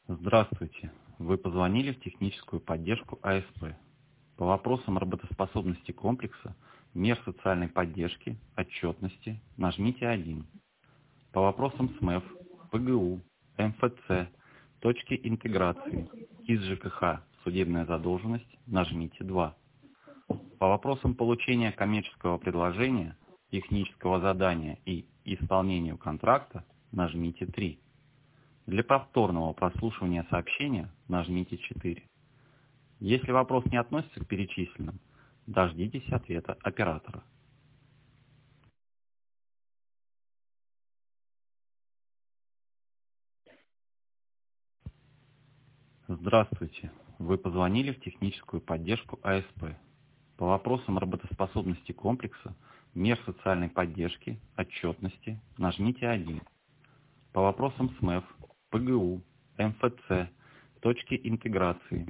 Здравствуйте. Вы позвонили в техническую поддержку АСП. По вопросам работоспособности комплекса, мер социальной поддержки, отчетности нажмите 1. По вопросам СМЭФ, ПГУ, МФЦ, точки интеграции, из ЖКХ, судебная задолженность нажмите 2. По вопросам получения коммерческого предложения, технического задания и исполнению контракта нажмите 3. Для повторного прослушивания сообщения нажмите 4. Если вопрос не относится к перечисленным, дождитесь ответа оператора. Здравствуйте. Вы позвонили в техническую поддержку АСП. По вопросам работоспособности комплекса, мер социальной поддержки, отчетности нажмите 1. По вопросам СМЭФ, ПГУ, МФЦ, точки интеграции,